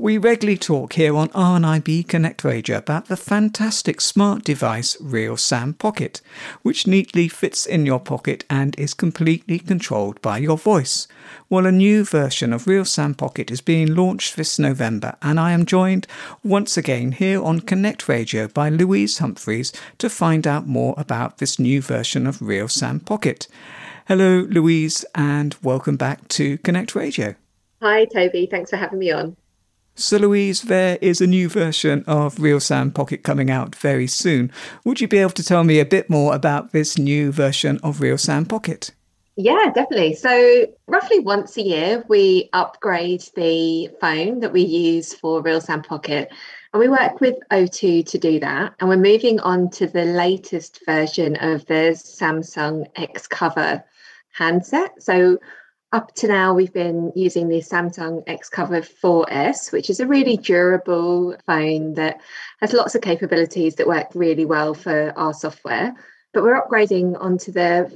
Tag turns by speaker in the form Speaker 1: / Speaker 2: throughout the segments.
Speaker 1: We regularly talk here on RNIB Connect Radio about the fantastic smart device RealSam Pocket, which neatly fits in your pocket and is completely controlled by your voice. Well, a new version of RealSam Pocket is being launched this November, and I am joined once again here on Connect Radio by Louise Humphreys to find out more about this new version of RealSam Pocket. Hello, Louise, and welcome back to Connect Radio.
Speaker 2: Hi, Toby. Thanks for having me on.
Speaker 1: So, Louise, there is a new version of RealSam Pocket coming out very soon. Would you be able to tell me a bit more about this new version of RealSam Pocket?
Speaker 2: Yeah, definitely. So roughly once a year, we upgrade the phone that we use for RealSam Pocket. And we work with O2 to do that. And we're moving on to the latest version of the Samsung X-Cover handset. So up to now, we've been using the Samsung X-Cover 4S, which is a really durable phone that has lots of capabilities that work really well for our software. But we're upgrading onto the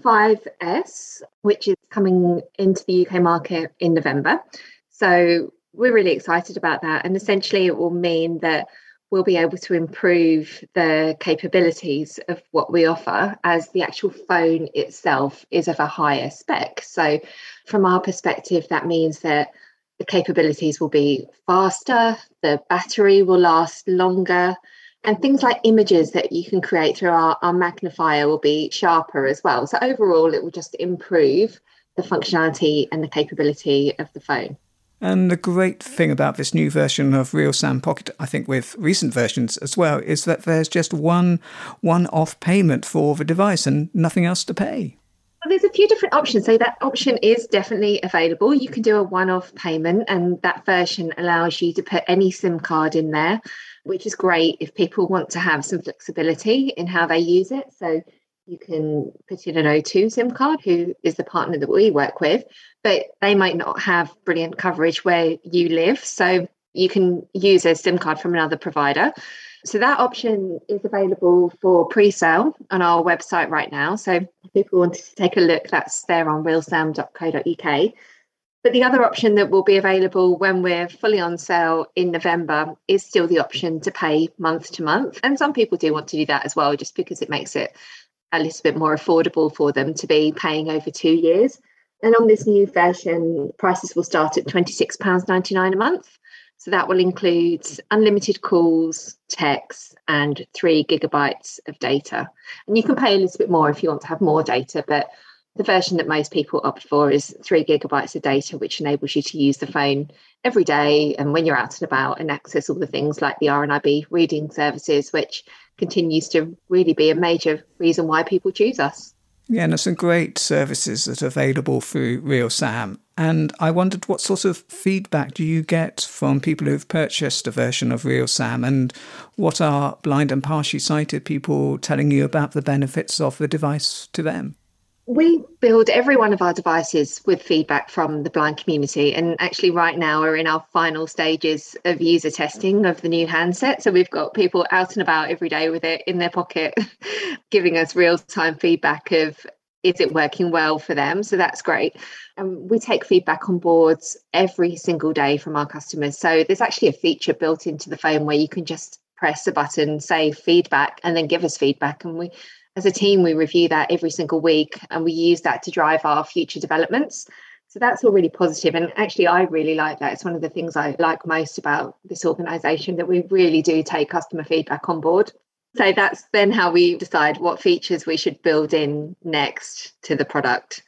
Speaker 2: 5S, which is coming into the UK market in November. So we're really excited about that. And essentially, it will mean that we'll be able to improve the capabilities of what we offer, as the actual phone itself is of a higher spec. So from our perspective, that means that the capabilities will be faster, the battery will last longer, and things like images that you can create through our magnifier will be sharper as well. So overall, it will just improve the functionality and the capability of the phone.
Speaker 1: And the great thing about this new version of RealSam Pocket, I think with recent versions as well, is that there's just one-off payment for the device and nothing else to pay.
Speaker 2: Well, there's a few different options. So that option is definitely available. You can do a one-off payment, and that version allows you to put any SIM card in there, which is great if people want to have some flexibility in how they use it. So you can put in an O2 SIM card, who is the partner that we work with, but they might not have brilliant coverage where you live. So you can use a SIM card from another provider. So that option is available for pre-sale on our website right now. So if people wanted to take a look, that's there on realsam.co.uk. But the other option that will be available when we're fully on sale in November is still the option to pay month to month. And some people do want to do that as well, just because it makes it a little bit more affordable for them to be paying over 2 years. And on this new version, prices will start at £26.99 a month. So that will include unlimited calls, texts, and 3 gigabytes of data. And you can pay a little bit more if you want to have more data, but the version that most people opt for is 3 gigabytes of data, which enables you to use the phone every day and when you're out and about, and access all the things like the RNIB reading services, which continues to really be a major reason why people choose us.
Speaker 1: Yeah, and there's some great services that are available through RealSam. And I wondered, what sort of feedback do you get from people who've purchased a version of RealSam, and what are blind and partially sighted people telling you about the benefits of the device to them?
Speaker 2: We build every one of our devices with feedback from the blind community. And actually right now we're in our final stages of user testing of the new handset. So we've got people out and about every day with it in their pocket, giving us real-time feedback of, is it working well for them? So that's great. And we take feedback on board every single day from our customers. So there's actually a feature built into the phone where you can just press a button, say feedback, and then give us feedback. And we, as a team, we review that every single week, and we use that to drive our future developments. So that's all really positive. And actually, I really like that. It's one of the things I like most about this organisation, that we really do take customer feedback on board. So that's then how we decide what features we should build in next to the product.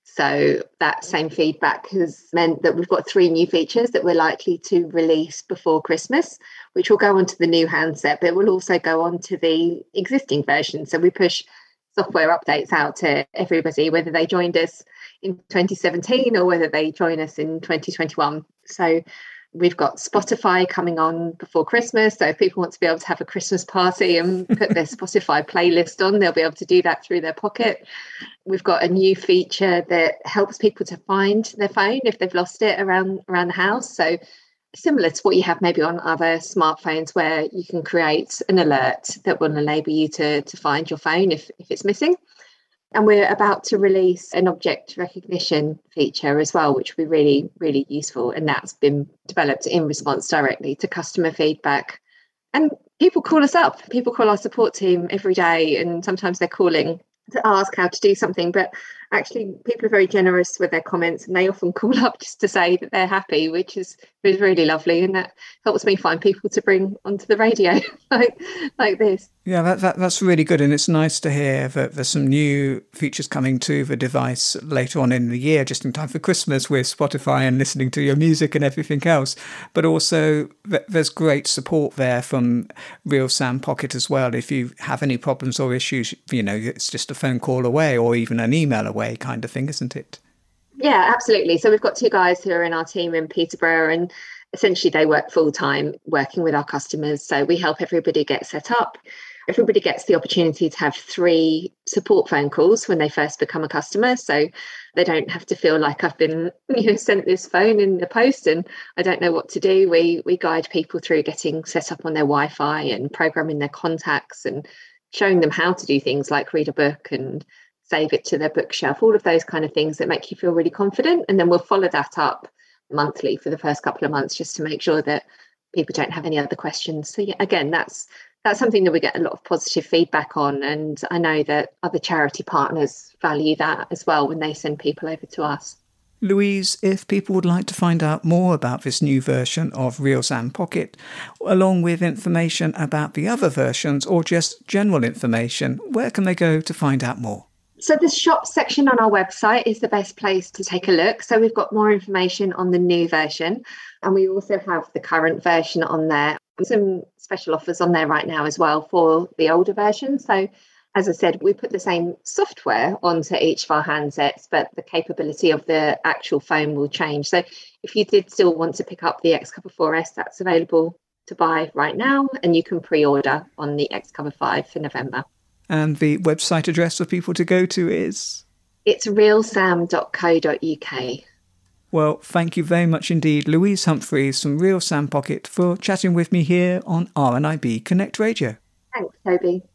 Speaker 2: So that same feedback has meant that we've got 3 new features that we're likely to release before Christmas, which will go onto the new handset, but it will also go onto the existing version. So we push software updates out to everybody, whether they joined us in 2017 or whether they join us in 2021. So we've got Spotify coming on before Christmas. So if people want to be able to have a Christmas party and put their Spotify playlist on, they'll be able to do that through their pocket. We've got a new feature that helps people to find their phone if they've lost it around the house. So similar to what you have maybe on other smartphones, where you can create an alert that will enable you to find your phone if it's missing. And we're about to release an object recognition feature as well, which will be really, really useful. And that's been developed in response directly to customer feedback. And people call us up. People call our support team every day, and sometimes they're calling to ask how to do something. But actually, people are very generous with their comments, and they often call up just to say that they're happy, which is really lovely. And that helps me find people to bring onto the radio like this.
Speaker 1: Yeah, that's really good. And it's nice to hear that there's some new features coming to the device later on in the year, just in time for Christmas with Spotify and listening to your music and everything else. But also there's great support there from Real Sam Pocket as well. If you have any problems or issues, it's just a phone call away or even an email away kind of thing, isn't it?
Speaker 2: Yeah, absolutely. So we've got 2 guys who are in our team in Peterborough, and essentially they work full time working with our customers. So we help everybody get set up. Everybody gets the opportunity to have 3 support phone calls when they first become a customer. So they don't have to feel like I've been sent this phone in the post and I don't know what to do. We guide people through getting set up on their Wi-Fi and programming their contacts and showing them how to do things like read a book and save it to their bookshelf, all of those kind of things that make you feel really confident. And then we'll follow that up monthly for the first couple of months just to make sure that people don't have any other questions. So yeah, again, that's something that we get a lot of positive feedback on. And I know that other charity partners value that as well when they send people over to us.
Speaker 1: Louise, if people would like to find out more about this new version of Real Sam Pocket, along with information about the other versions or just general information, where can they go to find out more?
Speaker 2: So the shop section on our website is the best place to take a look. So we've got more information on the new version, and we also have the current version on there. Some special offers on there right now as well for the older version. So as I said, we put the same software onto each of our handsets, but the capability of the actual phone will change. So if you did still want to pick up the Xcover 4S, that's available to buy right now, and you can pre-order on the Xcover 5 for November.
Speaker 1: And the website address for people to go to is?
Speaker 2: It's realsam.co.uk.
Speaker 1: Well, thank you very much indeed, Louise Humphreys from Real Sam Pocket, for chatting with me here on RNIB Connect Radio.
Speaker 2: Thanks, Toby.